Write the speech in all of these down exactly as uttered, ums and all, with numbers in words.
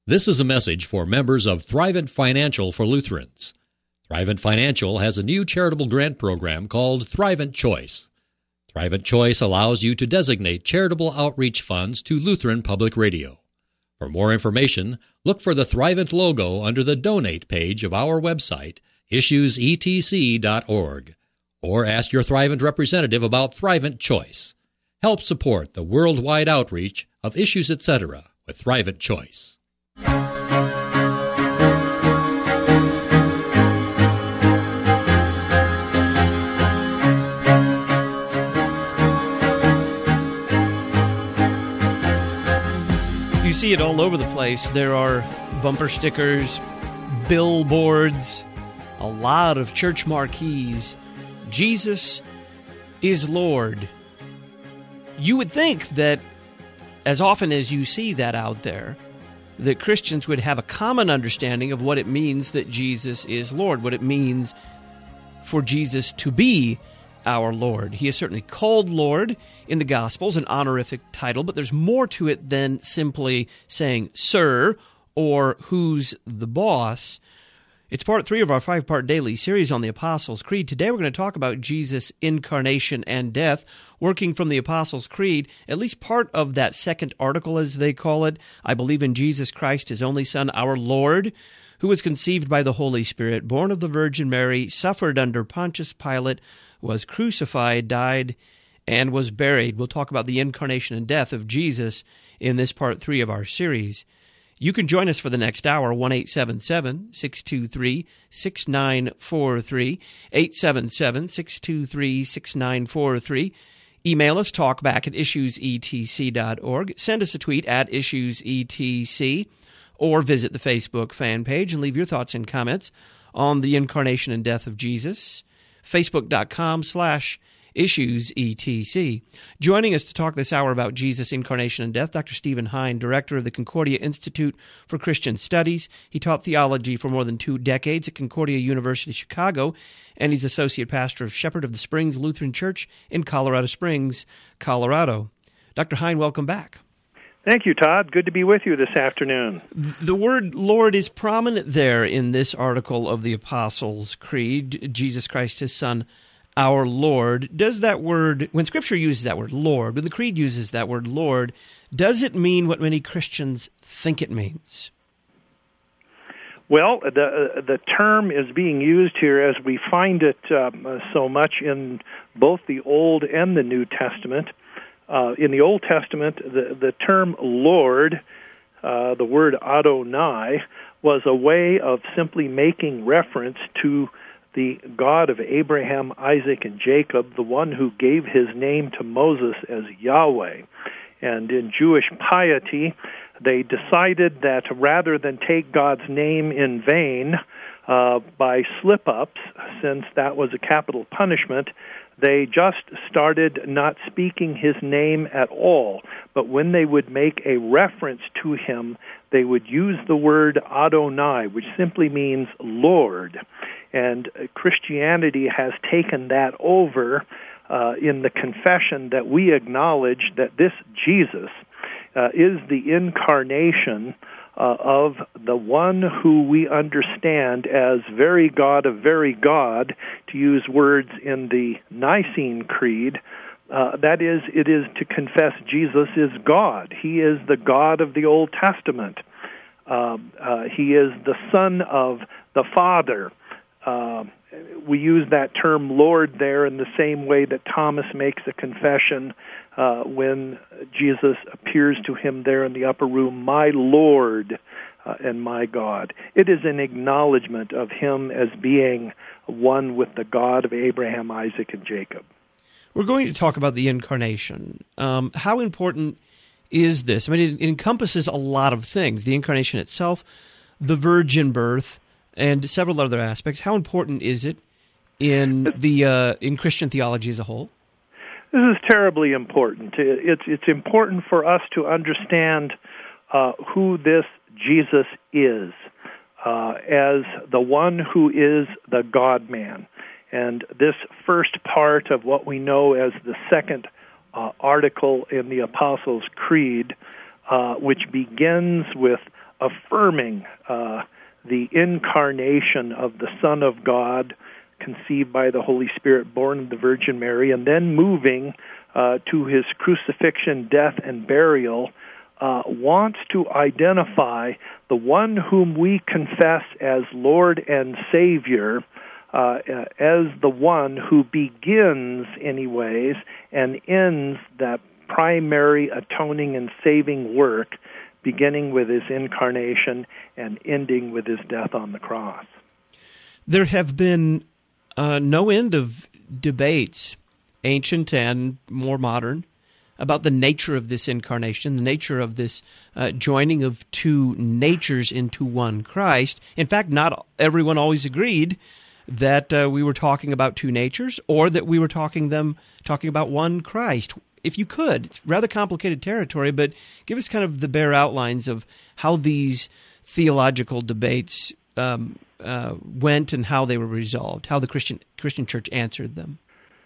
This is a message for members of Thrivent Financial for Lutherans. Thrivent Financial has a new charitable grant program called Thrivent Choice. Thrivent Choice allows you to designate charitable outreach funds to Lutheran Public Radio. For more information, look for the Thrivent logo under the Donate page of our website, issues e t c dot org, or ask your Thrivent representative about Thrivent Choice. Help support the worldwide outreach of Issues et cetera with Thrivent Choice. You see it all over the place. There are bumper stickers, billboards, a lot of church marquees. Jesus is Lord. You would think that as often as you see that out there, that Christians would have a common understanding of what it means that Jesus is Lord, what it means for Jesus to be our Lord. He is certainly called Lord in the Gospels, an honorific title, but there's more to it than simply saying Sir or who's the boss. It's part three of our five-part daily series on the Apostles' Creed. Today we're going to talk about Jesus' incarnation and death, working from the Apostles' Creed, at least part of that second article, as they call it. I believe in Jesus Christ, His only Son, our Lord, who was conceived by the Holy Spirit, born of the Virgin Mary, suffered under Pontius Pilate, was crucified, died, and was buried. We'll talk about the incarnation and death of Jesus in this part three of our series. You can join us for the next hour, one eight seven seven, six two three, six nine four three, eight seven seven, six two three, six nine four three. Email us, talkback at issues e t c dot org. Send us a tweet at issues e t c, or visit the Facebook fan page and leave your thoughts and comments on the incarnation and death of Jesus. Facebook.com slash Issues E T C. Joining us to talk this hour about Jesus' incarnation and death, Doctor Stephen Hein, director of the Concordia Institute for Christian Studies. He taught theology for more than two decades at Concordia University, Chicago, and he's associate pastor of Shepherd of the Springs Lutheran Church in Colorado Springs, Colorado. Doctor Hein, welcome back. Thank you, Todd. Good to be with you this afternoon. The word Lord is prominent there in this article of the Apostles' Creed, Jesus Christ, His Son, our Lord. Does that word, when Scripture uses that word, Lord, when the Creed uses that word, Lord, does it mean what many Christians think it means? Well, the the term is being used here as we find it um, so much in both the Old and the New Testament. Uh, in the Old Testament, the, the term Lord, uh, the word Adonai, was a way of simply making reference to the God of Abraham, Isaac, and Jacob, the one who gave his name to Moses as Yahweh. And in Jewish piety, they decided that rather than take God's name in vain uh, by slip-ups, since that was a capital punishment, they just started not speaking his name at all. But when they would make a reference to him, they would use the word Adonai, which simply means Lord. And Christianity has taken that over uh, in the confession that we acknowledge that this Jesus uh, is the incarnation uh, of the one who we understand as very God of very God, to use words in the Nicene Creed. Uh, that is, it is to confess Jesus is God. He is the God of the Old Testament. Uh, uh, he is the Son of the Father. Uh, we use that term Lord there in the same way that Thomas makes a confession uh, when Jesus appears to him there in the upper room, my Lord uh, and my God. It is an acknowledgement of him as being one with the God of Abraham, Isaac, and Jacob. We're going to talk about the incarnation. Um, how important is this? I mean, it, it encompasses a lot of things. The incarnation itself, the virgin birth, and several other aspects. How important is it in the uh, in Christian theology as a whole? This is terribly important. It's it's important for us to understand uh, who this Jesus is uh, as the one who is the God-man. And this first part of what we know as the second uh, article in the Apostles' Creed, uh, which begins with affirming uh, the incarnation of the Son of God, conceived by the Holy Spirit, born of the Virgin Mary, and then moving uh, to his crucifixion, death, and burial, uh, wants to identify the one whom we confess as Lord and Savior uh, as the one who begins, anyways, and ends that primary atoning and saving work, beginning with his incarnation and ending with his death on the cross. There have been uh, no end of debates, ancient and more modern, about the nature of this incarnation, the nature of this uh, joining of two natures into one Christ. In fact, not everyone always agreed that uh, we were talking about two natures, or that we were talking them talking about one Christ. If you could, it's rather complicated territory, but give us kind of the bare outlines of how these theological debates um, uh, went and how they were resolved, how the Christian Christian church answered them.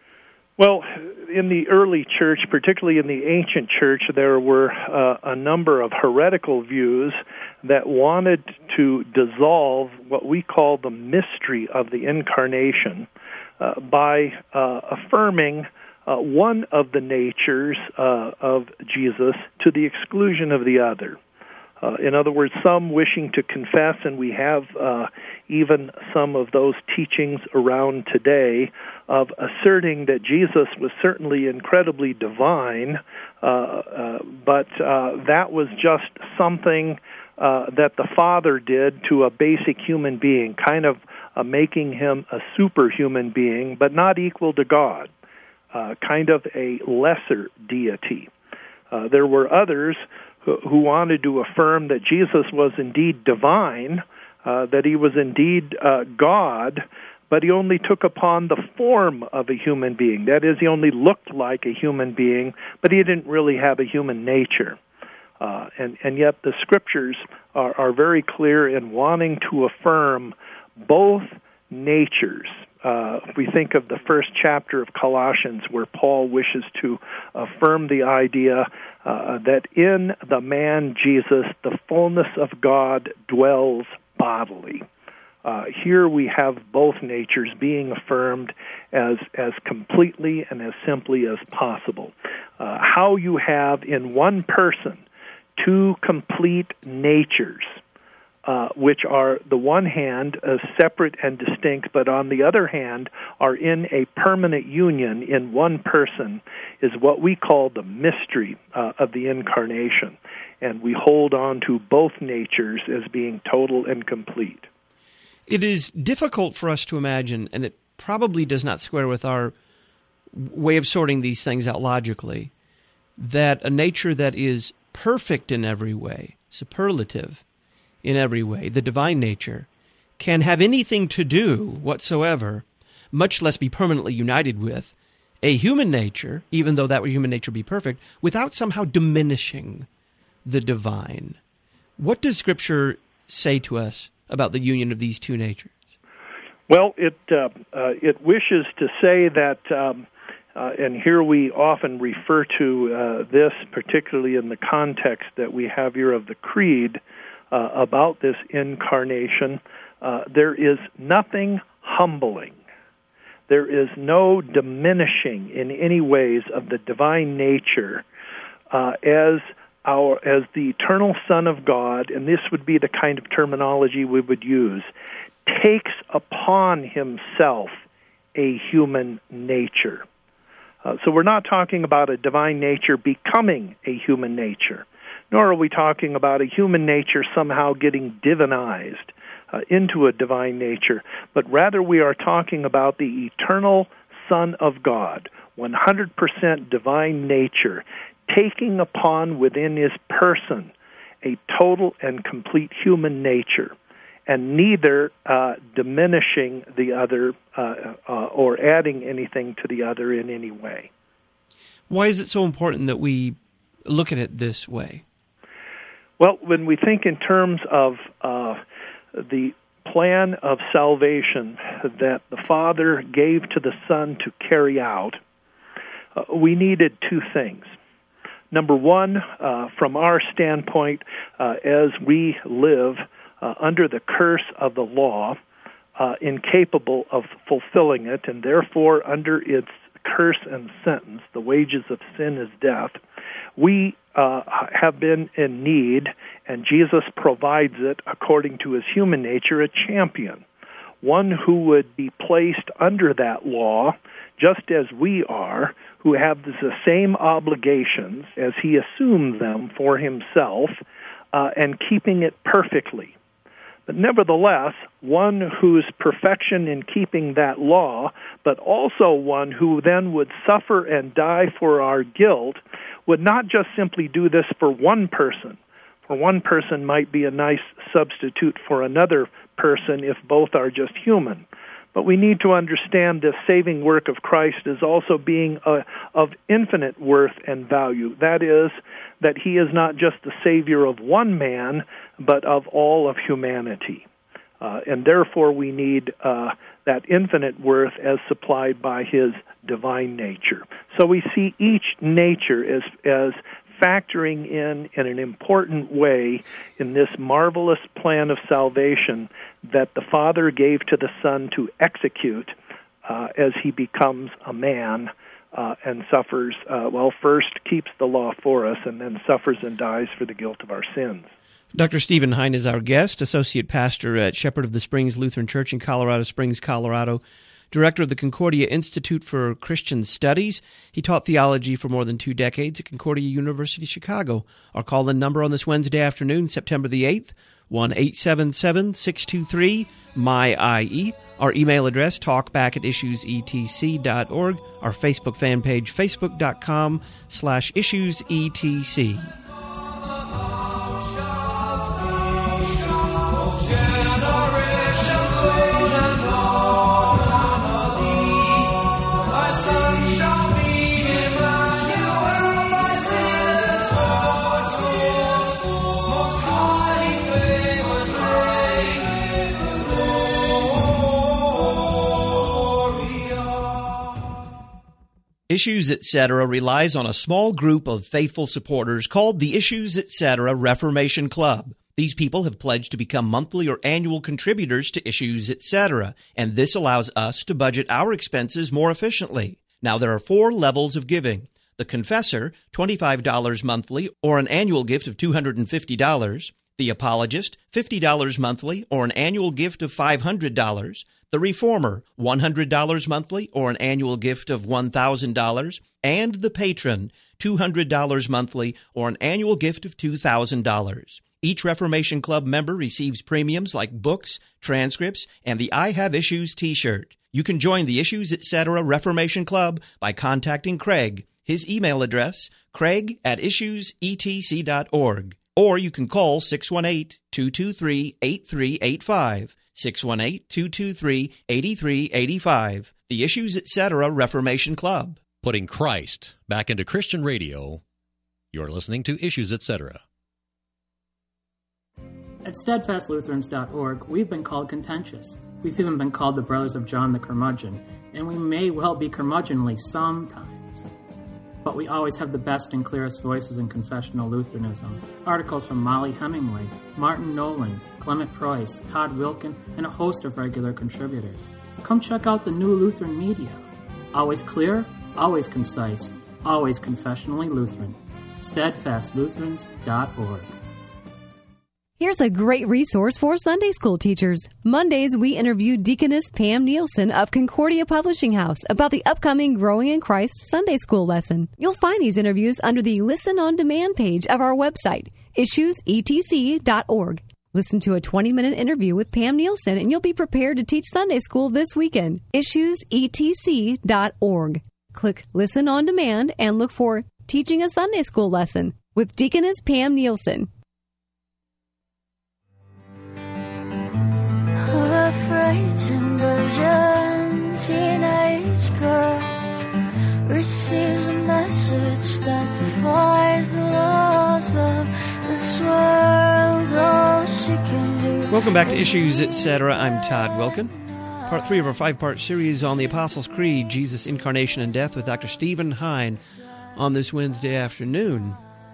Well, in the early church, particularly in the ancient church, there were uh, a number of heretical views that wanted to dissolve what we call the mystery of the incarnation uh, by uh, affirming uh, one of the natures uh, of Jesus to the exclusion of the other. Uh, in other words, some wishing to confess, and we have uh, even some of those teachings around today, of asserting that Jesus was certainly incredibly divine, uh, uh, but uh, that was just something uh, that the Father did to a basic human being, kind of uh, making him a superhuman being, but not equal to God, uh, kind of a lesser deity. Uh, there were others who wanted to affirm that Jesus was indeed divine, uh, that he was indeed uh, God, but he only took upon the form of a human being. That is, he only looked like a human being, but he didn't really have a human nature. Uh, and, and yet the Scriptures are, are very clear in wanting to affirm both natures. Uh, if we think of the first chapter of Colossians, where Paul wishes to affirm the idea uh, that in the man Jesus, the fullness of God dwells bodily. Uh, here we have both natures being affirmed as as completely and as simply as possible. Uh, how you have in one person two complete natures, Uh, which are, the one hand, uh, separate and distinct, but on the other hand, are in a permanent union in one person, is what we call the mystery uh, of the incarnation. And we hold on to both natures as being total and complete. It is difficult for us to imagine, and it probably does not square with our way of sorting these things out logically, that a nature that is perfect in every way, superlative, in every way, the divine nature, can have anything to do whatsoever, much less be permanently united with, a human nature, even though that human nature be perfect, without somehow diminishing the divine. What does Scripture say to us about the union of these two natures? Well, it uh, uh, it wishes to say that, um, uh, and here we often refer to uh, this, particularly in the context that we have here of the Creed, Uh, about this incarnation, uh, there is nothing humbling. There is no diminishing in any ways of the divine nature uh, as our as the eternal Son of God, and this would be the kind of terminology we would use, takes upon himself a human nature. Uh, so we're not talking about a divine nature becoming a human nature, nor are we talking about a human nature somehow getting divinized uh, into a divine nature, but rather we are talking about the eternal Son of God, one hundred percent divine nature, taking upon within his person a total and complete human nature, and neither uh, diminishing the other uh, uh, or adding anything to the other in any way. Why is it so important that we look at it this way? Well, when we think in terms of uh, the plan of salvation that the Father gave to the Son to carry out, uh, we needed two things. Number one, uh, from our standpoint, uh, as we live uh, under the curse of the law, uh, incapable of fulfilling it, and therefore under its curse and sentence, the wages of sin is death, we uh, have been in need, and Jesus provides it according to his human nature, a champion, one who would be placed under that law just as we are, who have the same obligations as he assumed them for himself, uh, and keeping it perfectly. But nevertheless, one whose perfection in keeping that law, but also one who then would suffer and die for our guilt, would not just simply do this for one person. For one person might be a nice substitute for another person if both are just human. But we need to understand this saving work of Christ as also being a, of infinite worth and value. That is, that he is not just the Savior of one man, but of all of humanity. Uh, and therefore we need uh, that infinite worth as supplied by his divine nature. So we see each nature as as factoring in in an important way in this marvelous plan of salvation that the Father gave to the Son to execute uh, as he becomes a man uh, and suffers, uh, well, first keeps the law for us and then suffers and dies for the guilt of our sins. Doctor Stephen Hein is our guest, Associate Pastor at Shepherd of the Springs Lutheran Church in Colorado Springs, Colorado, Director of the Concordia Institute for Christian Studies. He taught theology for more than two decades at Concordia University, Chicago. Our call-in number on this Wednesday afternoon, September the eighth, one eight seven seven, six two three, M Y I E. Our email address, talkback at issues e t c dot org. Our Facebook fan page, facebook.com slash issuesetc. Issues Etc. relies on a small group of faithful supporters called the Issues Etc. Reformation Club. These people have pledged to become monthly or annual contributors to Issues Etc., and this allows us to budget our expenses more efficiently. Now, there are four levels of giving. The Confessor, twenty-five dollars monthly or an annual gift of two hundred fifty dollars. The Apologist, fifty dollars monthly or an annual gift of five hundred dollars. The Reformer, one hundred dollars monthly or an annual gift of one thousand dollars. And the Patron, two hundred dollars monthly or an annual gift of two thousand dollars. Each Reformation Club member receives premiums like books, transcripts, and the I Have Issues t-shirt. You can join the Issues Etc. Reformation Club by contacting Craig. His email address, craig at issues e t c dot org. Or you can call six one eight, two two three, eight three eight five, six one eight, two two three, eight three eight five. The Issues Etc. Reformation Club. Putting Christ back into Christian radio. You're listening to Issues Etc. At steadfast lutherans dot org, we've been called contentious. We've even been called the Brothers of John the Curmudgeon, and we may well be curmudgeonly sometimes. But we always have the best and clearest voices in confessional Lutheranism. Articles from Molly Hemingway, Martin Nolan, Clement Preuss, Todd Wilkin, and a host of regular contributors. Come check out the new Lutheran media. Always clear, always concise, always confessionally Lutheran. steadfast lutherans dot org. Here's a great resource for Sunday school teachers. Mondays, we interview Deaconess Pam Nielsen of Concordia Publishing House about the upcoming Growing in Christ Sunday school lesson. You'll find these interviews under the Listen on Demand page of our website, issues e t c dot org. Listen to a twenty-minute interview with Pam Nielsen, and you'll be prepared to teach Sunday school this weekend. issues e t c dot org. Click Listen on Demand and look for Teaching a Sunday School Lesson with Deaconess Pam Nielsen. A frightened virgin teenage girl receives a message that defies the laws of this world. All she can do. Welcome back to Issues Etc. I'm Todd Wilkin. Part three of our five-part series on the Apostles' Creed, Jesus' Incarnation and Death, with Doctor Stephen Hein on this Wednesday afternoon.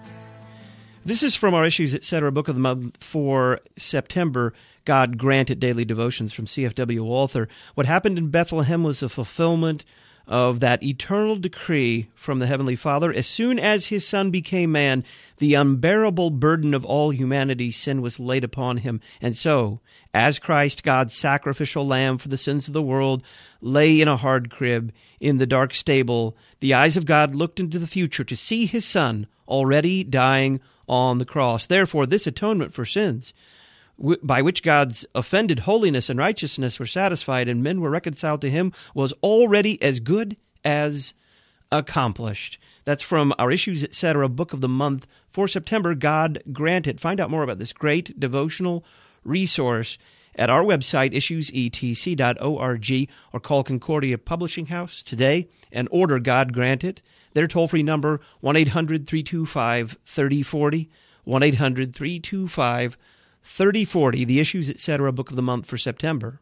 This is from our Issues Etc. Book of the Month for September, God Granted Daily Devotions from C F W Walther. What happened in Bethlehem was a fulfillment of that eternal decree from the Heavenly Father. As soon as His Son became man, the unbearable burden of all humanity's sin was laid upon Him. And so, as Christ, God's sacrificial lamb for the sins of the world, lay in a hard crib in the dark stable, the eyes of God looked into the future to see His Son already dying on the cross. Therefore, this atonement for sins, by which God's offended holiness and righteousness were satisfied and men were reconciled to Him, was already as good as accomplished. That's from our Issues Etc. Book of the Month for September, God Granted. Find out more about this great devotional resource at our website, issues e t c dot org, or call Concordia Publishing House today and order God Granted. Their toll-free number, one eight hundred three two five three oh four oh, one eight hundred three two five three oh four oh, the Issues Etc. Book of the Month for September.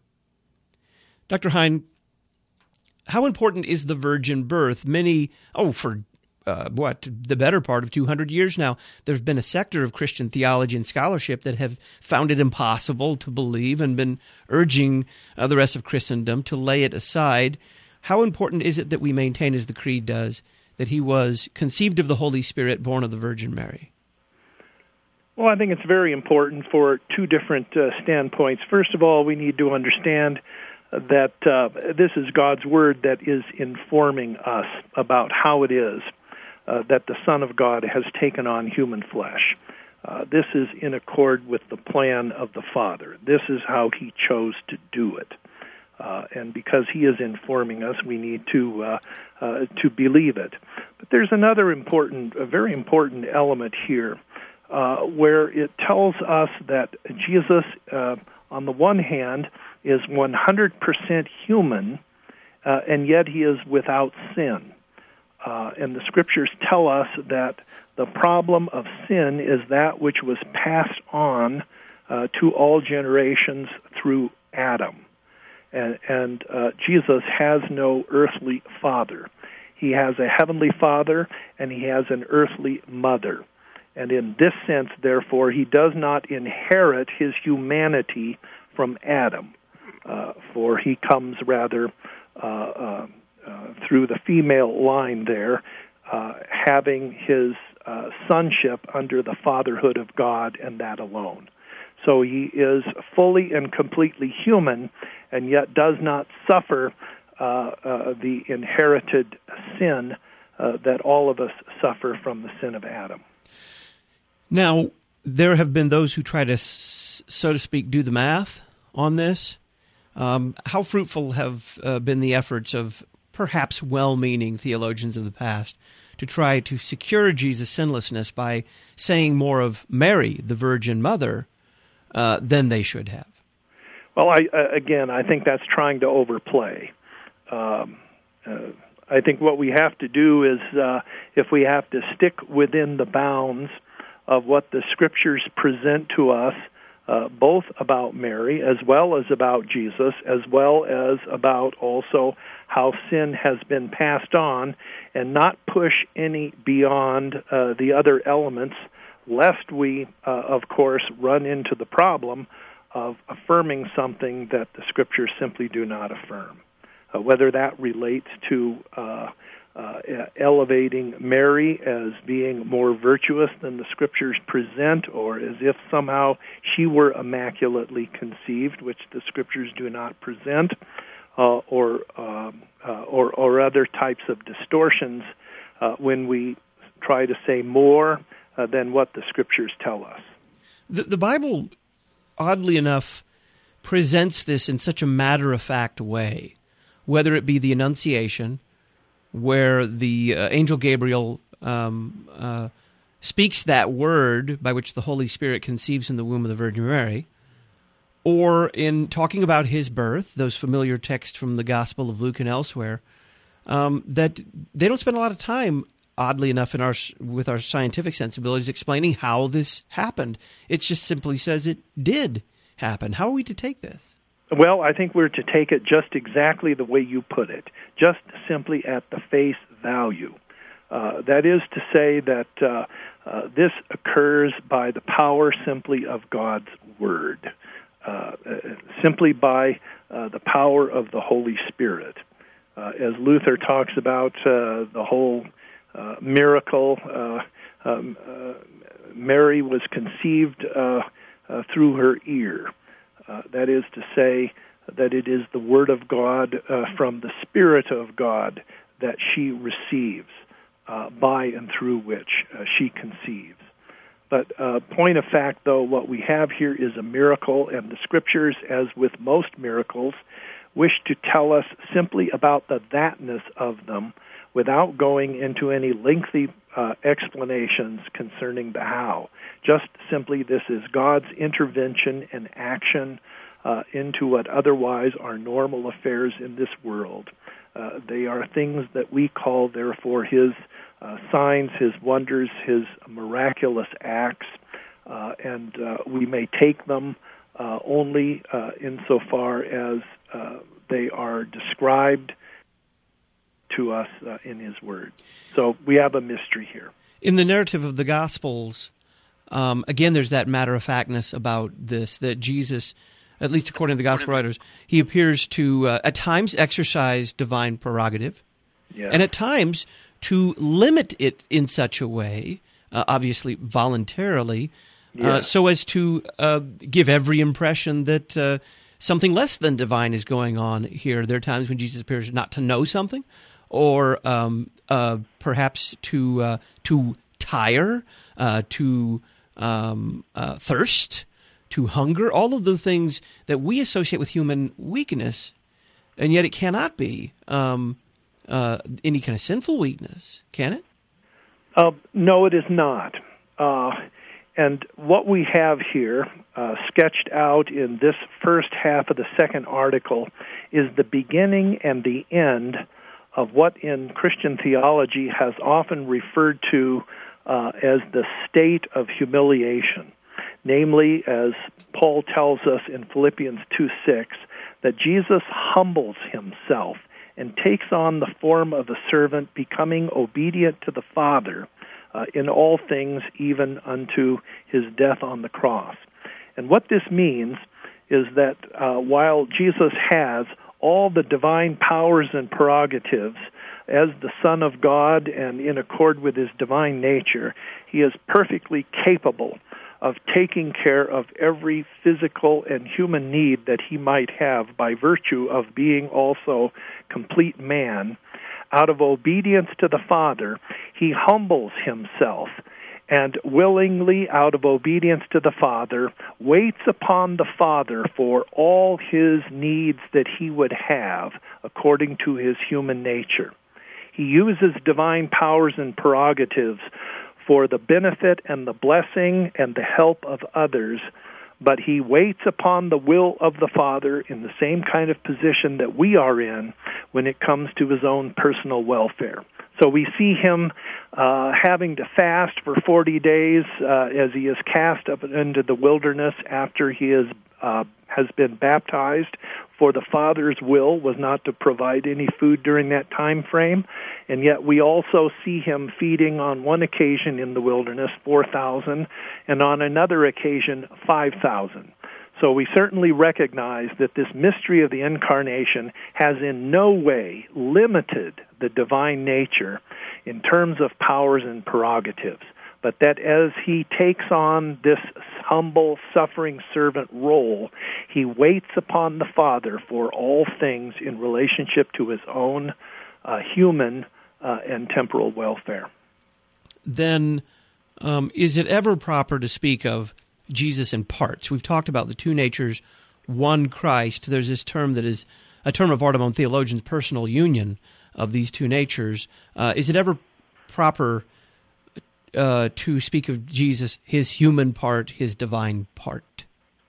Doctor Hein, how important is the virgin birth? Many, oh, for uh, what, the better part of two hundred years now, there's been a sector of Christian theology and scholarship that have found it impossible to believe and been urging uh, the rest of Christendom to lay it aside. How important is it that we maintain, as the Creed does, that He was conceived of the Holy Spirit, born of the Virgin Mary? Well, I think it's very important for two different uh, standpoints. First of all, we need to understand that uh, this is God's Word that is informing us about how it is uh, that the Son of God has taken on human flesh. Uh, this is in accord with the plan of the Father. This is how He chose to do it. Uh, and because He is informing us, we need to uh, uh, to believe it. But there's another important, a very important element here, uh, where it tells us that Jesus, uh, on the one hand, is one hundred percent human, uh, and yet He is without sin. Uh, and the Scriptures tell us that the problem of sin is that which was passed on uh, to all generations through Adam. And, and uh, Jesus has no earthly father. He has a heavenly Father, and He has an earthly mother. And in this sense, therefore, He does not inherit His humanity from Adam, uh, for He comes rather uh, uh, uh, through the female line there, uh, having His uh, sonship under the fatherhood of God, and that alone. So He is fully and completely human, and yet does not suffer uh, uh, the inherited sin uh, that all of us suffer from the sin of Adam. Now, there have been those who try to, so to speak, do the math on this. Um, how fruitful have uh, been the efforts of perhaps well-meaning theologians of the past to try to secure Jesus' sinlessness by saying more of Mary, the Virgin Mother, uh, than they should have? Well, I, uh, again, I think that's trying to overplay. Um, uh, I think what we have to do is, uh, if we have to stick within the bounds of what the Scriptures present to us, uh, both about Mary as well as about Jesus, as well as about also how sin has been passed on, and not push any beyond uh, the other elements, lest we, uh, of course, run into the problem of affirming something that the Scriptures simply do not affirm. Uh, whether that relates to uh, uh, elevating Mary as being more virtuous than the Scriptures present, or as if somehow she were immaculately conceived, which the Scriptures do not present, uh, or, um, uh, or or other types of distortions uh, when we try to say more uh, than what the Scriptures tell us. The, the Bible, oddly enough, presents this in such a matter-of-fact way, whether it be the Annunciation, where the uh, angel Gabriel um, uh, speaks that word by which the Holy Spirit conceives in the womb of the Virgin Mary, or in talking about His birth, those familiar texts from the Gospel of Luke and elsewhere, um, that they don't spend a lot of time, oddly enough, in our with our scientific sensibilities, explaining how this happened. It just simply says it did happen. How are we to take this? Well, I think we're to take it just exactly the way you put it, just simply at the face value. Uh, that is to say that uh, uh, this occurs by the power simply of God's Word, uh, simply by uh, the power of the Holy Spirit. Uh, as Luther talks about uh, the whole uh, miracle, uh, um, uh, Mary was conceived uh, uh, through her ear. Uh, that is to say that it is the Word of God uh, from the Spirit of God that she receives, uh, by and through which uh, she conceives. But uh, point of fact, though, what we have here is a miracle, and the Scriptures, as with most miracles, wish to tell us simply about the thatness of them without going into any lengthy uh, explanations concerning the how. Just simply, this is God's intervention and action uh, into what otherwise are normal affairs in this world. Uh, they are things that we call, therefore, His uh, signs, His wonders, His miraculous acts, uh, and uh, we may take them uh, only uh, insofar as uh, they are described to us uh, in His Word. So we have a mystery here. In the narrative of the Gospels, um, again, there's that matter-of-factness about this, that Jesus, at least according to the Gospel writers, He appears to, uh, at times, exercise divine prerogative, yeah. and at times to limit it in such a way, uh, obviously voluntarily, yeah. uh, so as to uh, give every impression that uh, something less than divine is going on here. There are times when Jesus appears not to know something, or um, uh, perhaps to uh, to tire, uh, to um, uh, thirst, to hunger, all of the things that we associate with human weakness, and yet it cannot be um, uh, any kind of sinful weakness, can it? Uh, no, it is not. Uh, and what we have here, uh, sketched out in this first half of the second article, is the beginning and the end of what in Christian theology has often referred to uh, as the state of humiliation. Namely, as Paul tells us in Philippians two six, that Jesus humbles Himself and takes on the form of a servant, becoming obedient to the Father uh, in all things, even unto His death on the cross. And what this means is that uh, while Jesus has all the divine powers and prerogatives as the Son of God and in accord with His divine nature, He is perfectly capable of taking care of every physical and human need that He might have by virtue of being also complete man. Out of obedience to the Father, He humbles Himself, and willingly, out of obedience to the Father, waits upon the Father for all His needs that He would have according to His human nature. He uses divine powers and prerogatives for the benefit and the blessing and the help of others, but He waits upon the will of the Father in the same kind of position that we are in when it comes to His own personal welfare. So we see Him uh, having to fast for forty days uh, as He is cast up into the wilderness after He is uh, has been baptized, for the Father's will was not to provide any food during that time frame. And yet we also see Him feeding on one occasion in the wilderness, four thousand, and on another occasion, five thousand. So we certainly recognize that this mystery of the Incarnation has in no way limited the divine nature in terms of powers and prerogatives, but that as He takes on this humble, suffering servant role, He waits upon the Father for all things in relationship to His own uh, human uh, and temporal welfare. Then um, is it ever proper to speak of Jesus in parts? We've talked about the two natures, one Christ. There's this term that is a term of art among theologians, personal union of these two natures. Uh, is it ever proper uh, to speak of Jesus, His human part, His divine part?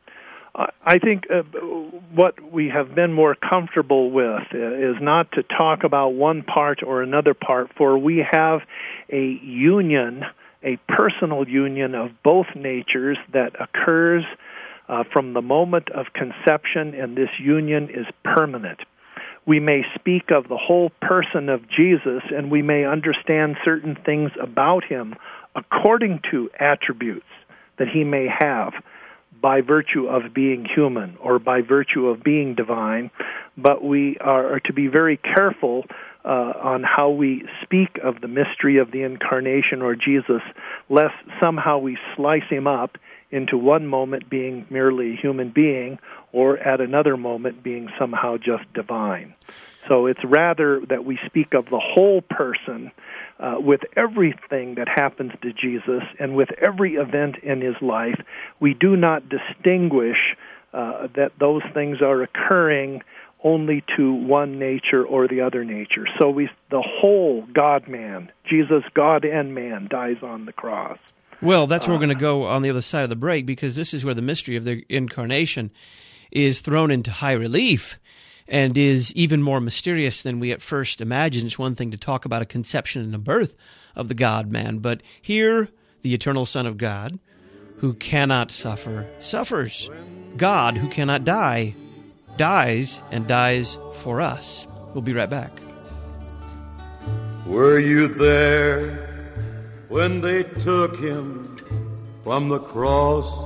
I think uh, what we have been more comfortable with is not to talk about one part or another part, for we have a union, a personal union of both natures that occurs uh, from the moment of conception, and this union is permanent. we may speak of the whole person of Jesus, and we may understand certain things about him according to attributes that he may have by virtue of being human or by virtue of being divine. But we are to be very careful uh, on how we speak of the mystery of the Incarnation or Jesus, lest somehow we slice him up into one moment being merely a human being or at another moment being somehow just divine. So it's rather that we speak of the whole person uh, with everything that happens to Jesus and with every event in his life. We do not distinguish uh, that those things are occurring only to one nature or the other nature. So we, the whole God-man, Jesus, God and man, dies on the cross. Well, that's where we're going to go on the other side of the break, because this is where the mystery of the Incarnation is thrown into high relief and is even more mysterious than we at first imagined. It's one thing to talk about a conception and a birth of the God-man, but here the eternal Son of God, who cannot suffer, suffers. God, who cannot die, dies and dies for us. We'll be right back. Were you there when they took him from the cross?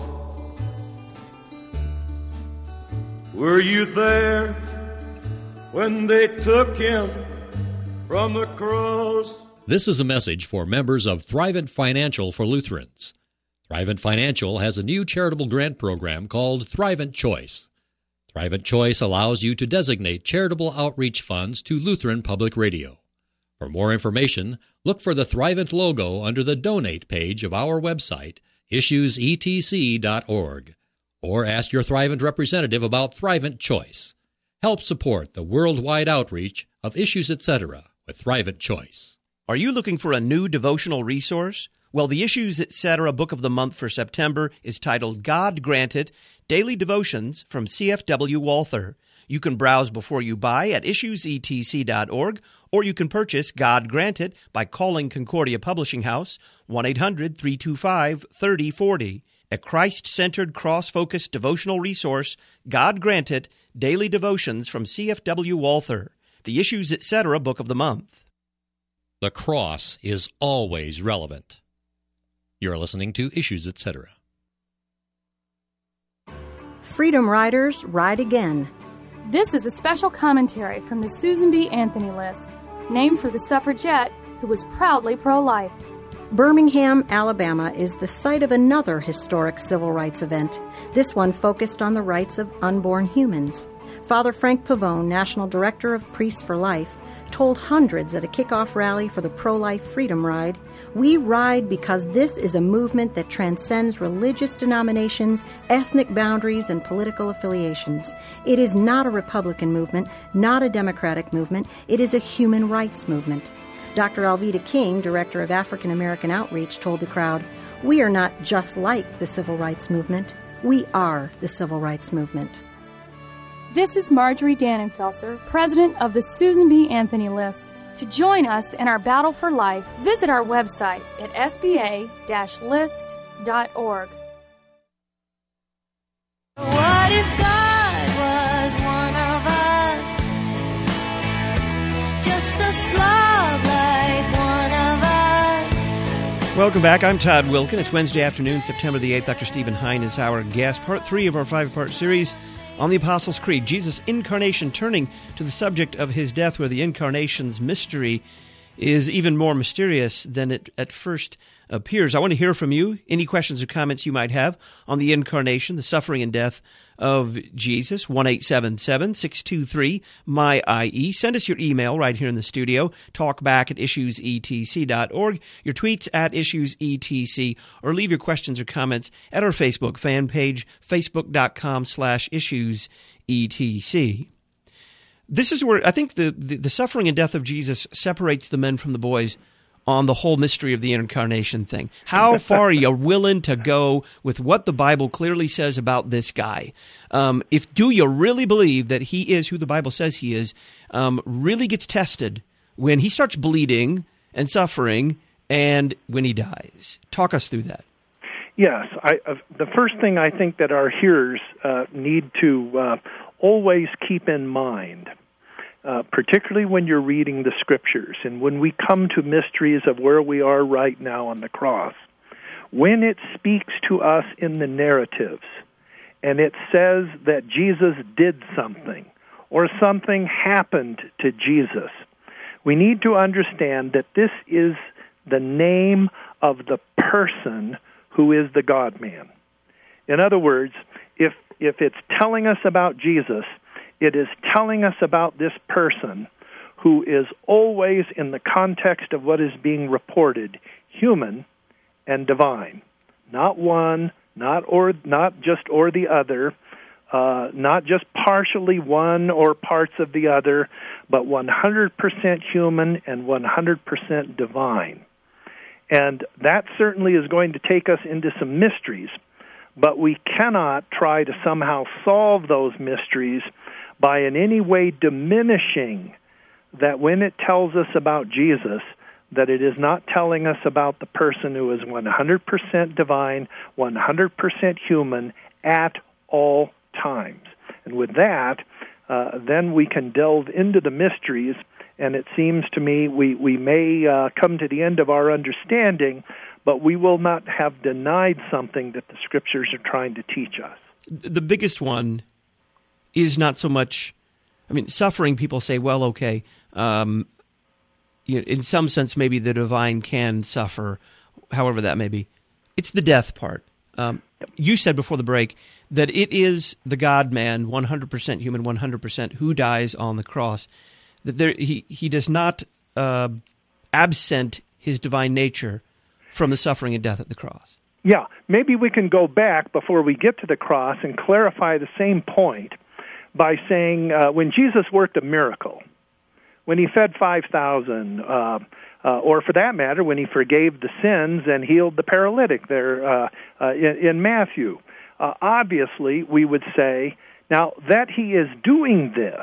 Were you there when they took him from the cross? This is a message for members of Thrivent Financial for Lutherans. Thrivent Financial has a new charitable grant program called Thrivent Choice. Thrivent Choice allows you to designate charitable outreach funds to Lutheran Public Radio. For more information, look for the Thrivent logo under the Donate page of our website, issues e t c dot org, or ask your Thrivent representative about Thrivent Choice. Help support the worldwide outreach of Issues Etc. with Thrivent Choice. Are you looking for a new devotional resource? Well, the Issues Etc. Book of the Month for September is titled God Granted, Daily Devotions from C F W Walther. You can browse before you buy at issues e t c dot org, or you can purchase God Granted by calling Concordia Publishing House, one eight hundred three two five three oh four oh. A Christ-centered, cross-focused devotional resource, God Granted, Daily Devotions from C F W Walther, the Issues Etc. Book of the Month. The cross is always relevant. You're listening to Issues Etc. Freedom Riders Ride Again. This is a special commentary from the Susan B. Anthony List, named for the suffragette who was proudly pro-life. Birmingham, Alabama is the site of another historic civil rights event, this one focused on the rights of unborn humans. Father Frank Pavone, National Director of Priests for Life, told hundreds at a kickoff rally for the pro-life Freedom Ride, "We ride because this is a movement that transcends religious denominations, ethnic boundaries, and political affiliations. It is not a Republican movement, not a Democratic movement. It is a human rights movement." Doctor Alveda King, Director of African American Outreach, told the crowd, "We are not just like the civil rights movement. We are the civil rights movement." This is Marjorie Dannenfelser, President of the Susan B. Anthony List. To join us in our battle for life, visit our website at s b a dash list dot org. What if God was one of us? Just a slob like one of us. Welcome back. I'm Todd Wilken. It's Wednesday afternoon, September the eighth. Doctor Stephen Hein is our guest. Part three of our five-part series on the Apostles' Creed, Jesus' incarnation, turning to the subject of his death, where the incarnation's mystery is even more mysterious than it at first appears. I want to hear from you. Any questions or comments you might have on the incarnation, the suffering and death of Jesus. one eight seven seven, six two three, M Y I E. Send us your email right here in the studio. Talkback at issues e t c dot org. Your tweets at issues e t c, or leave your questions or comments at our Facebook fan page, facebook.com slash issues etc. This is where I think the, the, the suffering and death of Jesus separates the men from the boys on the whole mystery of the incarnation thing. How far are you willing to go with what the Bible clearly says about this guy? Um, if do you really believe that he is who the Bible says he is, um, really gets tested when he starts bleeding and suffering and when he dies? Talk us through that. Yes. I, uh, the first thing I think that our hearers uh, need to uh, always keep in mind uh, particularly when you're reading the Scriptures and when we come to mysteries of where we are right now on the cross, when it speaks to us in the narratives and it says that Jesus did something or something happened to Jesus, we need to understand that this is the name of the person who is the God-man. In other words, if if it's telling us about Jesus, it is telling us about this person who is always, in the context of what is being reported, human and divine. Not one, not or not just or the other, uh, not just partially one or parts of the other, but one hundred percent human and one hundred percent divine. And that certainly is going to take us into some mysteries, but we cannot try to somehow solve those mysteries by in any way diminishing that when it tells us about Jesus, that it is not telling us about the person who is one hundred percent divine, one hundred percent human at all times. And with that, uh, then we can delve into the mysteries, and it seems to me we, we may uh, come to the end of our understanding, but we will not have denied something that the Scriptures are trying to teach us. The biggest one is not so much, I mean, suffering, people say, well, okay, um, you know, in some sense maybe the divine can suffer, however that may be. It's the death part. Um, you said before the break that it is the God-man, one hundred percent human, one hundred percent, who dies on the cross. That there, he, he does not uh, absent his divine nature from the suffering and death at the cross. Yeah, maybe we can go back before we get to the cross and clarify the same point by saying uh, when Jesus worked a miracle, when he fed five thousand, uh, uh, or for that matter, when he forgave the sins and healed the paralytic there uh, uh, in, in Matthew, uh, obviously we would say, now that he is doing this,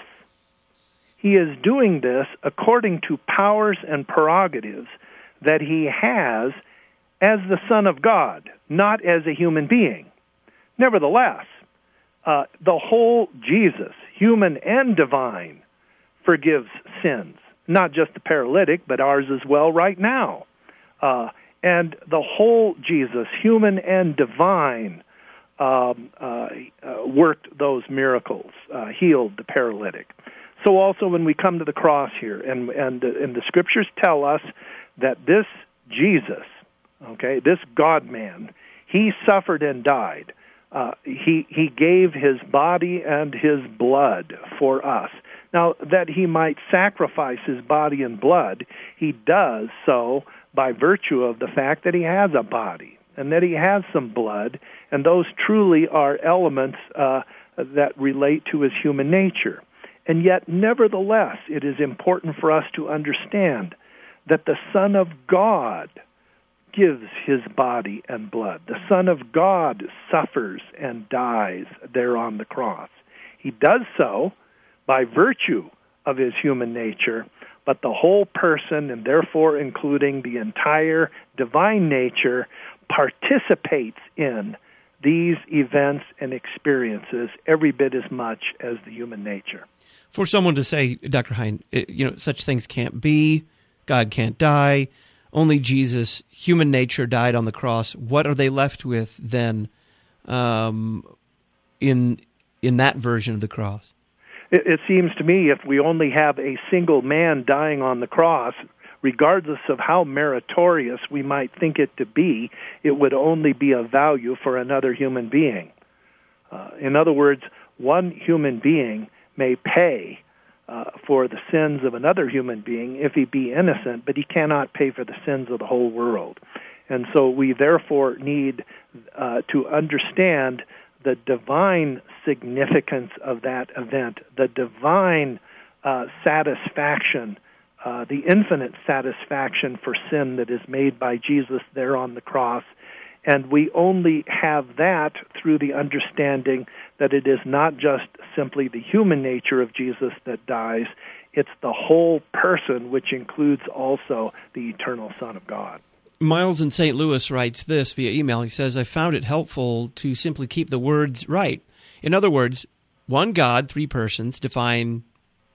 he is doing this according to powers and prerogatives that he has as the Son of God, not as a human being. Nevertheless, uh, the whole Jesus, human and divine, forgives sins. Not just the paralytic, but ours as well right now. Uh, and the whole Jesus, human and divine, um, uh, uh, worked those miracles, uh, healed the paralytic. So also when we come to the cross here, and, and, and the Scriptures tell us that this Jesus, okay, this God-man, he suffered and died. Uh, he he gave his body and his blood for us. Now, that he might sacrifice his body and blood, he does so by virtue of the fact that he has a body and that he has some blood, and those truly are elements uh, that relate to his human nature. And yet, nevertheless, it is important for us to understand that the Son of God gives his body and blood. The Son of God suffers and dies there on the cross. He does so by virtue of his human nature, but the whole person, and therefore including the entire divine nature, participates in these events and experiences every bit as much as the human nature. For someone to say, Doctor Hein, you know, such things can't be, God can't die, only Jesus, human nature, died on the cross, what are they left with then um, in in that version of the cross? It, it seems to me if we only have a single man dying on the cross, regardless of how meritorious we might think it to be, it would only be of value for another human being. Uh, in other words, one human being may pay uh, for the sins of another human being if he be innocent, but he cannot pay for the sins of the whole world. And so we therefore need uh, to understand the divine significance of that event, the divine uh, satisfaction, uh, the infinite satisfaction for sin that is made by Jesus there on the cross. And we only have that through the understanding that it is not just simply the human nature of Jesus that dies, it's the whole person, which includes also the eternal Son of God. Miles in Saint Louis writes this via email. He says, I found it helpful to simply keep the words right. In other words, one God, three persons, define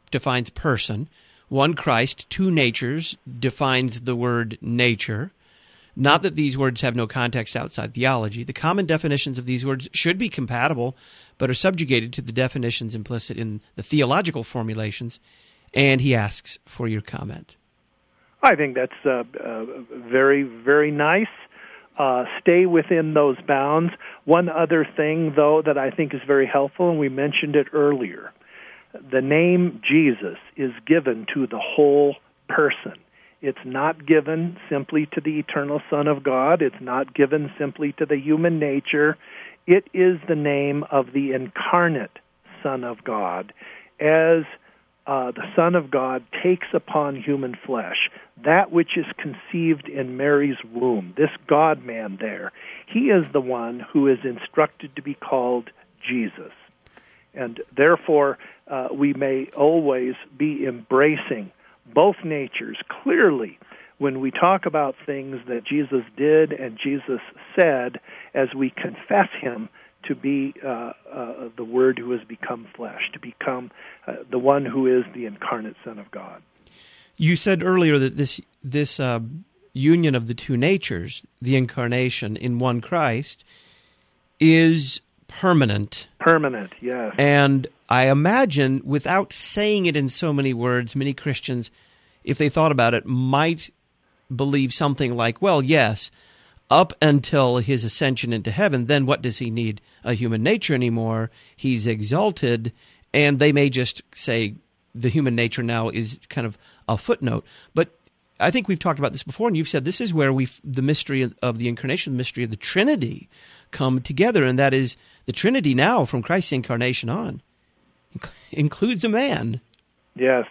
defines person. One Christ, two natures defines the word nature. Not that these words have no context outside theology. The common definitions of these words should be compatible, but are subjugated to the definitions implicit in the theological formulations. And he asks for your comment. I think that's uh, uh, very, very nice. Uh, stay within those bounds. One other thing, though, that I think is very helpful, and we mentioned it earlier, the name Jesus is given to the whole person. It's not given simply to the eternal Son of God. It's not given simply to the human nature. It is the name of the incarnate Son of God. As uh, the Son of God takes upon human flesh, that which is conceived in Mary's womb, this God-man there, he is the one who is instructed to be called Jesus. And therefore, uh, we may always be embracing both natures. Clearly, when we talk about things that Jesus did and Jesus said, as we confess him to be uh, uh, the Word who has become flesh, to become uh, the one who is the incarnate Son of God. You said earlier that this this uh, union of the two natures, the incarnation in one Christ, is permanent. Permanent, yes. And I imagine, without saying it in so many words, many Christians, if they thought about it, might believe something like, well, yes, up until his ascension into heaven, then what does he need a human nature anymore? He's exalted, and they may just say the human nature now is kind of a footnote. But I think we've talked about this before, and you've said this is where we the mystery of the incarnation, the mystery of the Trinity, come together, and that is the Trinity now, from Christ's incarnation on, includes a man. Yes,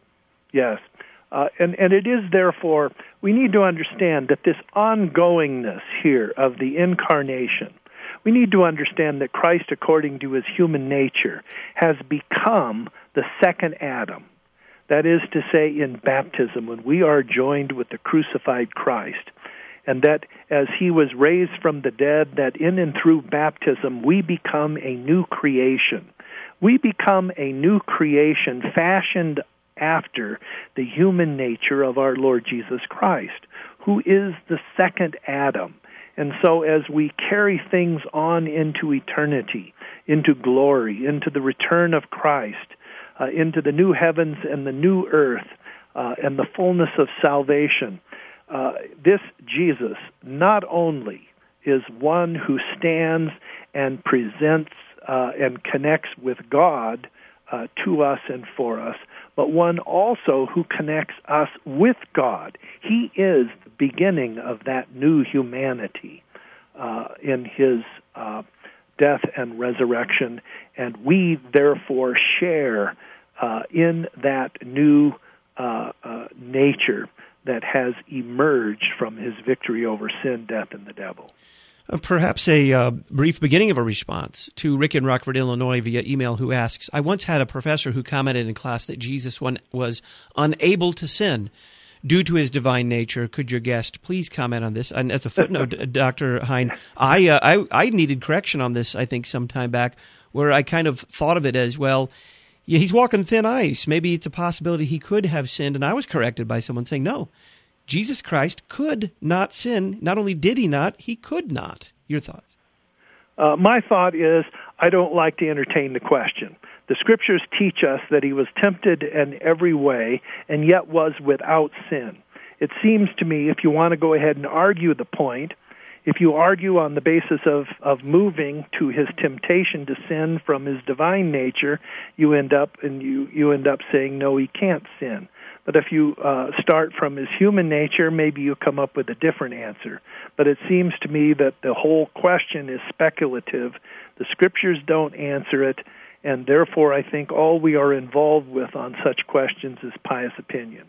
yes. Uh, and, and it is, therefore, we need to understand that this ongoingness here of the incarnation, we need to understand that Christ, according to his human nature, has become the second Adam. That is to say, in baptism, when we are joined with the crucified Christ, and that as he was raised from the dead, that in and through baptism we become a new creation. We become a new creation fashioned after the human nature of our Lord Jesus Christ, who is the second Adam. And so as we carry things on into eternity, into glory, into the return of Christ, uh, into the new heavens and the new earth, uh, and the fullness of salvation, uh, this Jesus not only is one who stands and presents uh, and connects with God uh, to us and for us, but one also who connects us with God. He is the beginning of that new humanity uh, in his uh, death and resurrection, and we therefore share uh, in that new uh, uh, nature that has emerged from his victory over sin, death, and the devil. Uh, perhaps a uh, brief beginning of a response to Rick in Rockford, Illinois, via email, who asks, I once had a professor who commented in class that Jesus was unable to sin due to his divine nature. Could your guest please comment on this? And as a footnote, Doctor Hein, I, uh, I I needed correction on this, I think, some time back, where I kind of thought of it as, well, yeah, he's walking thin ice. Maybe it's a possibility he could have sinned, and I was corrected by someone saying, no, Jesus Christ could not sin. Not only did he not, he could not. Your thoughts? Uh, my thought is, I don't like to entertain the question. The Scriptures teach us that he was tempted in every way and yet was without sin. It seems to me, if you want to go ahead and argue the point, if you argue on the basis of, of moving to his temptation to sin from his divine nature, you end up and you, you end up saying, no, he can't sin. But if you uh, start from his human nature, maybe you come up with a different answer. But it seems to me that the whole question is speculative. The Scriptures don't answer it, and therefore I think all we are involved with on such questions is pious opinion.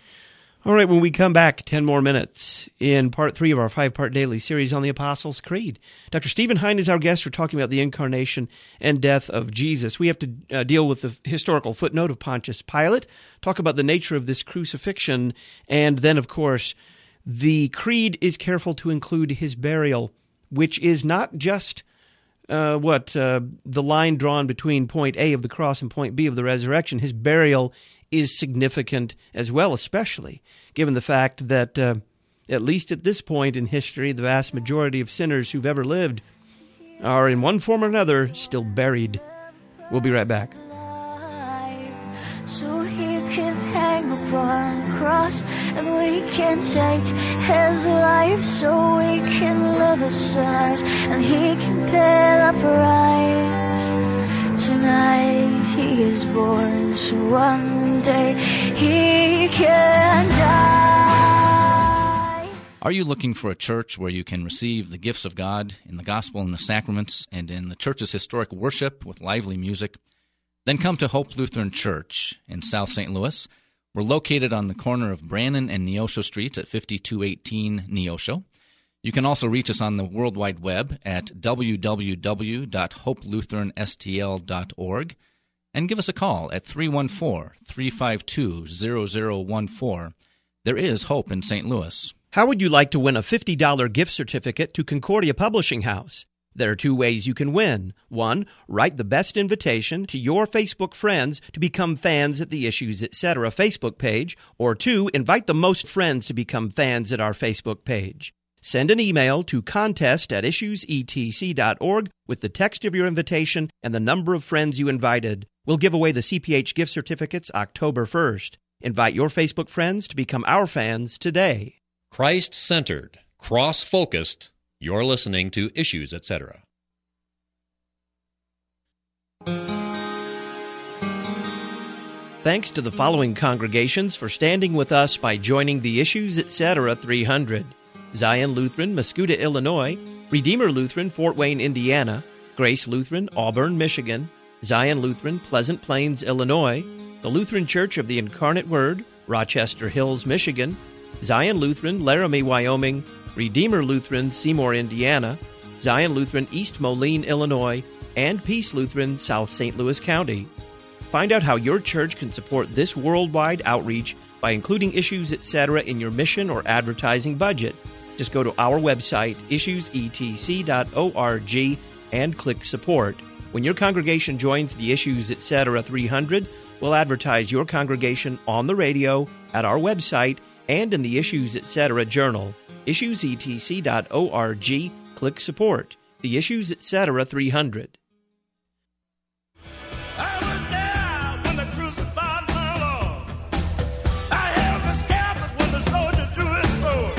All right, when we come back, ten more minutes in part three of our five-part daily series on the Apostles' Creed. Doctor Stephen Hein is our guest. We're talking about the incarnation and death of Jesus. We have to uh, deal with the historical footnote of Pontius Pilate, talk about the nature of this crucifixion, and then, of course, the Creed is careful to include his burial, which is not just uh, what, uh, the line drawn between point A of the cross and point B of the resurrection, his burial is significant as well, especially given the fact that, uh, at least at this point in history, the vast majority of sinners who've ever lived are in one form or another still buried. We'll be right back. So he can hang upon the cross, and we can take his life, so we can live aside, and he can pay the price. Tonight he is born, so one day he can die. Are you looking for a church where you can receive the gifts of God in the gospel and the sacraments and in the church's historic worship with lively music? Then come to Hope Lutheran Church in South Saint Louis. We're located on the corner of Brannan and Neosho Streets at fifty-two eighteen Neosho. You can also reach us on the World Wide Web at w w w dot hope lutheran s t l dot org and give us a call at three one four, three five two, zero zero one four. There is hope in Saint Louis. How would you like to win a fifty dollars gift certificate to Concordia Publishing House? There are two ways you can win. One, write the best invitation to your Facebook friends to become fans at the Issues Etc. Facebook page. Or two, invite the most friends to become fans at our Facebook page. Send an email to contest at issues e t c dot org with the text of your invitation and the number of friends you invited. We'll give away the C P H gift certificates October first. Invite your Facebook friends to become our fans today. Christ-centered, cross-focused. You're listening to Issues Etc. Thanks to the following congregations for standing with us by joining the Issues Etc. three hundred. Zion Lutheran, Mascoutah, Illinois; Redeemer Lutheran, Fort Wayne, Indiana; Grace Lutheran, Auburn, Michigan; Zion Lutheran, Pleasant Plains, Illinois; the Lutheran Church of the Incarnate Word, Rochester Hills, Michigan; Zion Lutheran, Laramie, Wyoming; Redeemer Lutheran, Seymour, Indiana; Zion Lutheran, East Moline, Illinois; and Peace Lutheran, South Saint Louis County. Find out how your church can support this worldwide outreach by including Issues Etc. in your mission or advertising budget. Just go to our website, issues e t c dot org, and click Support. When your congregation joins the Issues Etc. three hundred, we'll advertise your congregation on the radio, at our website, and in the Issues Etc. journal. issues e t c dot org, click Support. The Issues Etc. three hundred. I was there when they crucified my Lord. I held the scabbard when the soldier drew his sword.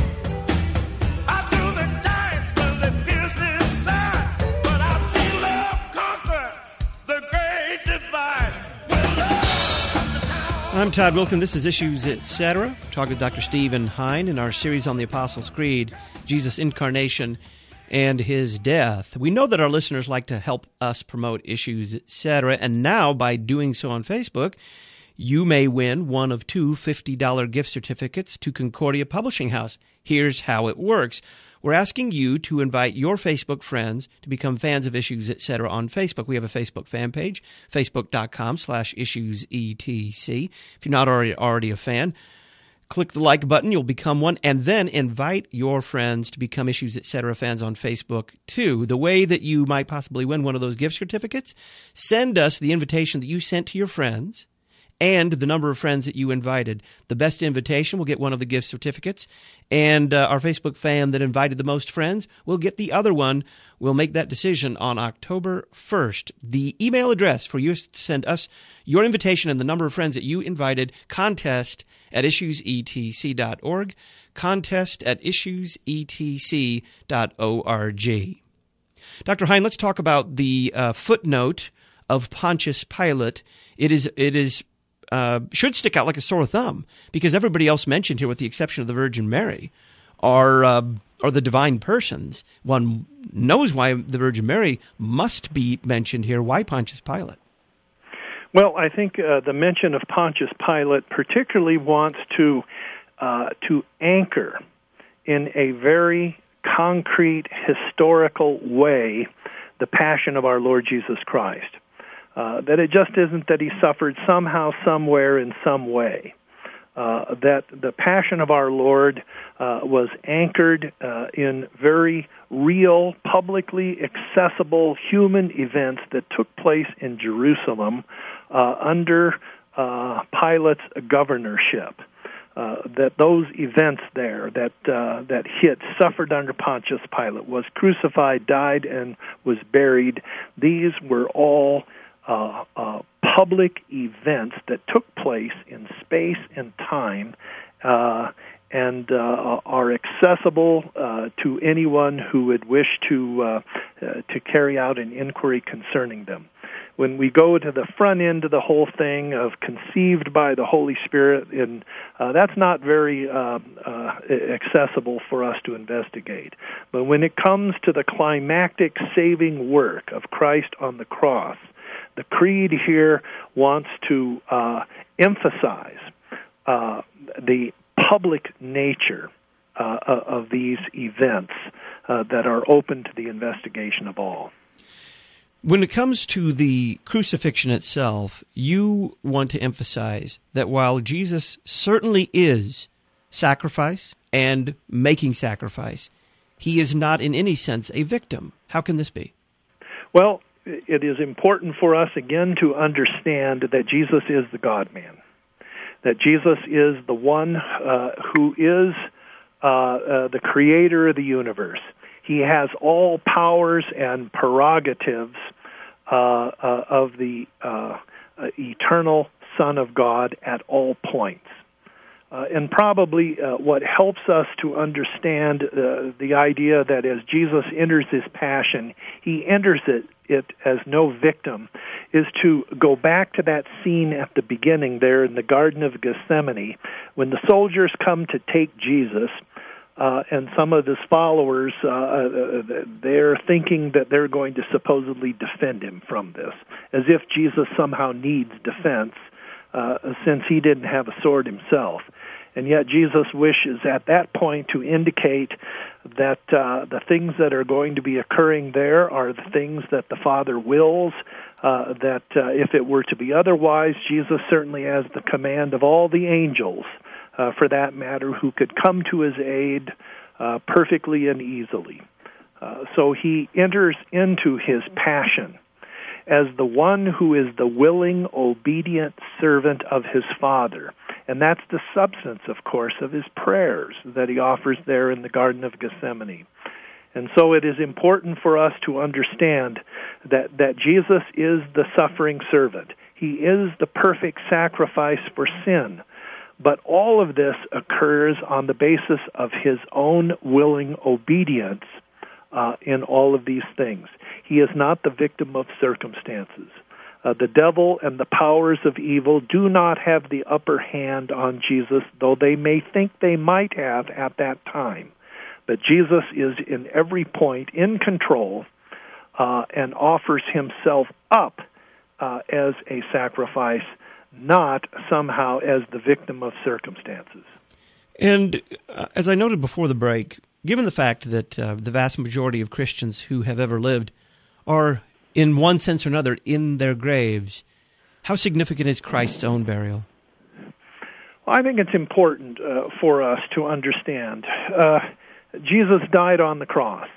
I threw the dice when they pierced his side. But I've seen love conquer the great divide. When love comes to town. I'm Todd Wilkin. This is Issues Etc. Talking with Doctor Stephen Hein in our series on the Apostles' Creed, Jesus' Incarnation and His Death. We know that our listeners like to help us promote Issues Etc. And now, by doing so on Facebook, you may win one of two fifty dollars gift certificates to Concordia Publishing House. Here's how it works. We're asking you to invite your Facebook friends to become fans of Issues Etc. on Facebook. We have a Facebook fan page, facebook.com slash issuesetc. If you're not already, already a fan, click the like button, you'll become one, and then invite your friends to become Issues Etc. fans on Facebook too. The way that you might possibly win one of those gift certificates, send us the invitation that you sent to your friends and the number of friends that you invited. The best invitation will get one of the gift certificates, and uh, our Facebook fan that invited the most friends will get the other one. We'll make that decision on October first. The email address for you to send us your invitation and the number of friends that you invited, contest at issues e t c dot org, contest at issues e t c dot org. Doctor Hein, let's talk about the uh, footnote of Pontius Pilate. It is it is uh, should stick out like a sore thumb, because everybody else mentioned here, with the exception of the Virgin Mary, are uh, are the divine persons. One knows why the Virgin Mary must be mentioned here. Why Pontius Pilate? Well, I think uh, the mention of Pontius Pilate particularly wants to uh, to anchor in a very concrete, historical way the passion of our Lord Jesus Christ. Uh, that it just isn't that he suffered somehow, somewhere, in some way. uh, that the Passion of our Lord uh, was anchored uh, in very real, publicly accessible human events that took place in Jerusalem uh, under uh, Pilate's governorship. Uh, that those events there that uh, that hit, suffered under Pontius Pilate, was crucified, died, and was buried. These were all uh, uh, public events that took place in space and time, uh, and uh, are accessible uh, to anyone who would wish to uh, uh, to carry out an inquiry concerning them. When we go to the front end of the whole thing of conceived by the Holy Spirit, and uh, that's not very uh, uh, accessible for us to investigate. But when it comes to the climactic saving work of Christ on the cross, the Creed here wants to uh, emphasize uh, the public nature uh, of these events uh, that are open to the investigation of all. When it comes to the crucifixion itself, you want to emphasize that while Jesus certainly is sacrifice and making sacrifice, he is not in any sense a victim. How can this be? Well, it is important for us again to understand that Jesus is the God-man, that Jesus is the one uh, who is uh, uh, the creator of the universe. He has all powers and prerogatives uh, uh, of the uh, uh, eternal Son of God at all points. Uh, and probably uh, what helps us to understand uh, the idea that as Jesus enters his passion, he enters it, it as no victim, is to go back to that scene at the beginning there in the Garden of Gethsemane when the soldiers come to take Jesus. Uh, and some of his followers, uh, uh, they're thinking that they're going to supposedly defend him from this, as if Jesus somehow needs defense, uh, since he didn't have a sword himself. And yet Jesus wishes at that point to indicate that uh, the things that are going to be occurring there are the things that the Father wills, uh, that uh, if it were to be otherwise, Jesus certainly has the command of all the angels, Uh, for that matter, who could come to his aid uh, perfectly and easily. Uh, so he enters into his passion as the one who is the willing, obedient servant of his Father. And that's the substance, of course, of his prayers that he offers there in the Garden of Gethsemane. And so it is important for us to understand that, that Jesus is the suffering servant. He is the perfect sacrifice for sin. But all of this occurs on the basis of his own willing obedience uh, in all of these things. He is not the victim of circumstances. Uh, the devil and the powers of evil do not have the upper hand on Jesus, though they may think they might have at that time. But Jesus is in every point in control uh, and offers himself up uh, as a sacrifice, not somehow as the victim of circumstances. And uh, as I noted before the break, given the fact that uh, the vast majority of Christians who have ever lived are, in one sense or another, in their graves, how significant is Christ's own burial? Well, I think it's important uh, for us to understand. Uh, Jesus died on the cross,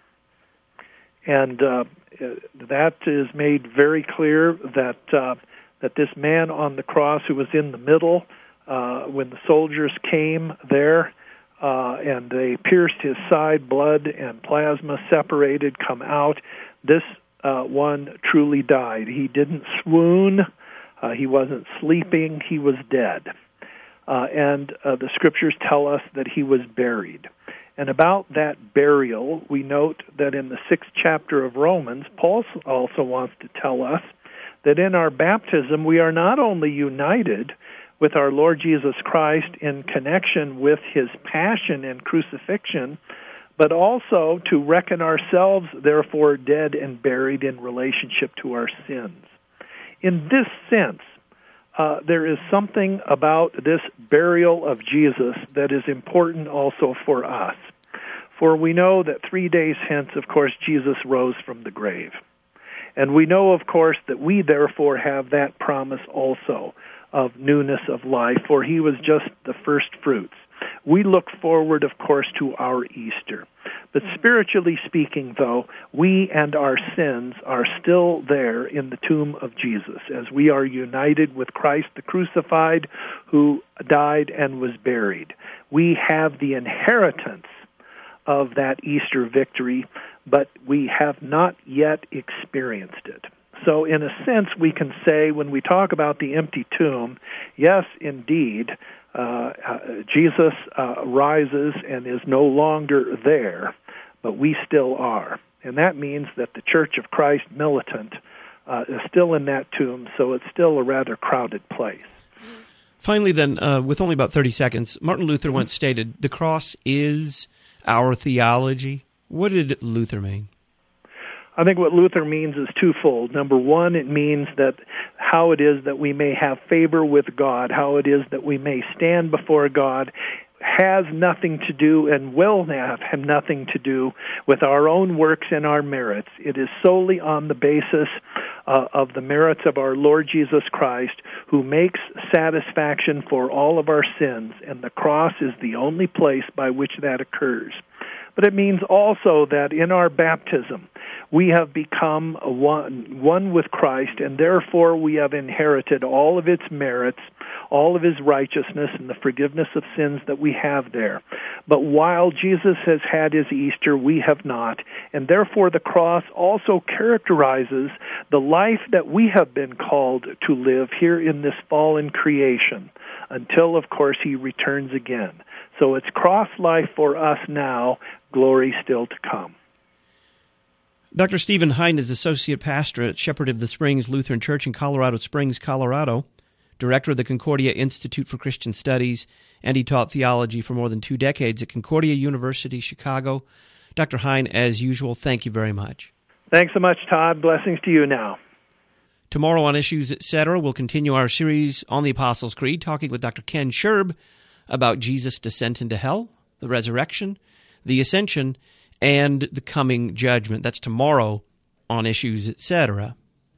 and uh, that is made very clear that uh, that this man on the cross who was in the middle, uh, when the soldiers came there uh, and they pierced his side, blood and plasma separated, come out, this uh, one truly died. He didn't swoon. Uh, he wasn't sleeping. He was dead. Uh, and uh, the Scriptures tell us that he was buried. And about that burial, we note that in the sixth chapter of Romans, Paul also wants to tell us that in our baptism we are not only united with our Lord Jesus Christ in connection with his passion and crucifixion, but also to reckon ourselves, therefore, dead and buried in relationship to our sins. In this sense, uh, there is something about this burial of Jesus that is important also for us. For we know that three days hence, of course, Jesus rose from the grave. And we know, of course, that we therefore have that promise also of newness of life, for he was just the first fruits. We look forward, of course, to our Easter. But spiritually speaking, though, we and our sins are still there in the tomb of Jesus, as we are united with Christ the crucified, who died and was buried. We have the inheritance of that Easter victory, but we have not yet experienced it. So in a sense, we can say when we talk about the empty tomb, yes, indeed, uh, uh, Jesus uh, rises and is no longer there, but we still are. And that means that the Church of Christ militant uh, is still in that tomb, so it's still a rather crowded place. Finally, then, uh, with only about thirty seconds, Martin Luther once stated, the cross is our theology. What did Luther mean? I think what Luther means is twofold. Number one, it means that how it is that we may have favor with God, how it is that we may stand before God, has nothing to do and will have, have nothing to do with our own works and our merits. It is solely on the basis uh, of the merits of our Lord Jesus Christ, who makes satisfaction for all of our sins, and the cross is the only place by which that occurs. But it means also that in our baptism, we have become one, one with Christ, and therefore we have inherited all of its merits, all of his righteousness, and the forgiveness of sins that we have there. But while Jesus has had his Easter, we have not, and therefore the cross also characterizes the life that we have been called to live here in this fallen creation, until, of course, he returns again. So it's cross life for us now, glory still to come. Doctor Stephen Hein is Associate Pastor at Shepherd of the Springs Lutheran Church in Colorado Springs, Colorado, Director of the Concordia Institute for Christian Studies, and he taught theology for more than two decades at Concordia University, Chicago. Doctor Hein, as usual, thank you very much. Thanks so much, Todd. Blessings to you now. Tomorrow on Issues, et cetera, we'll continue our series on the Apostles' Creed, talking with Doctor Ken Scherb about Jesus' descent into hell, the resurrection, the ascension, and the coming judgment. That's tomorrow on Issues, et cetera.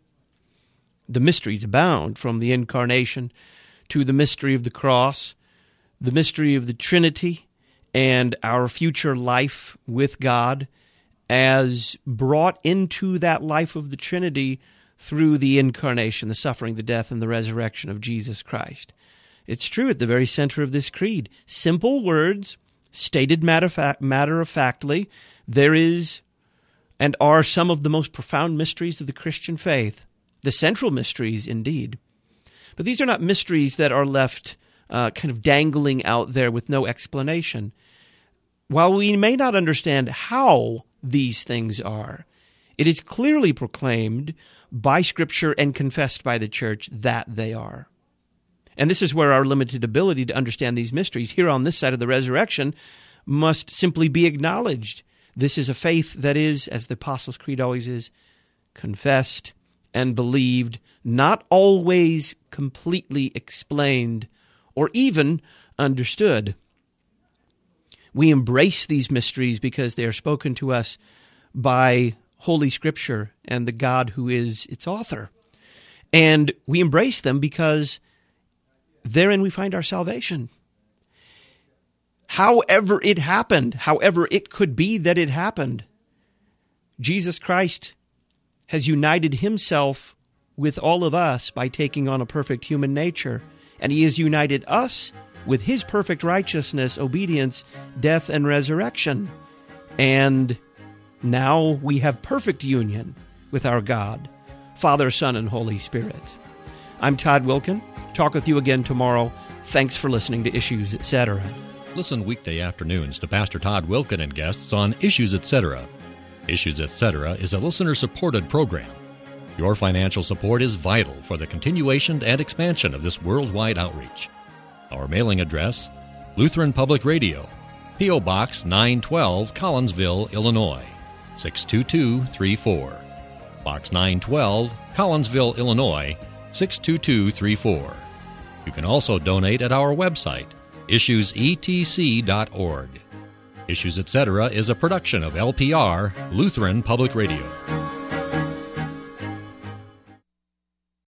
The mysteries abound, from the incarnation to the mystery of the cross, the mystery of the Trinity, and our future life with God as brought into that life of the Trinity through the incarnation, the suffering, the death, and the resurrection of Jesus Christ. It's true, at the very center of this creed, simple words, stated matter-of-factly, there is and are some of the most profound mysteries of the Christian faith, the central mysteries indeed. But these are not mysteries that are left uh, kind of dangling out there with no explanation. While we may not understand how these things are, it is clearly proclaimed by Scripture and confessed by the Church that they are. And this is where our limited ability to understand these mysteries here on this side of the resurrection must simply be acknowledged. This is a faith that is, as the Apostles' Creed always is, confessed and believed, not always completely explained or even understood. We embrace these mysteries because they are spoken to us by Holy Scripture and the God who is its author. And we embrace them because therein we find our salvation. However it happened, however it could be that it happened, Jesus Christ has united himself with all of us by taking on a perfect human nature, and he has united us with his perfect righteousness, obedience, death, and resurrection. And now we have perfect union with our God, Father, Son, and Holy Spirit. I'm Todd Wilkin. Talk with you again tomorrow. Thanks for listening to Issues, et cetera. Listen weekday afternoons to Pastor Todd Wilkin and guests on Issues, et cetera. Issues, et cetera is a listener-supported program. Your financial support is vital for the continuation and expansion of this worldwide outreach. Our mailing address, Lutheran Public Radio, P O. Box nine twelve, Collinsville, Illinois, six two two three four. Box nine twelve, Collinsville, Illinois, six two two three four. You can also donate at our website, issues e t c dot org. Issues, et cetera is a production of L P R, Lutheran Public Radio.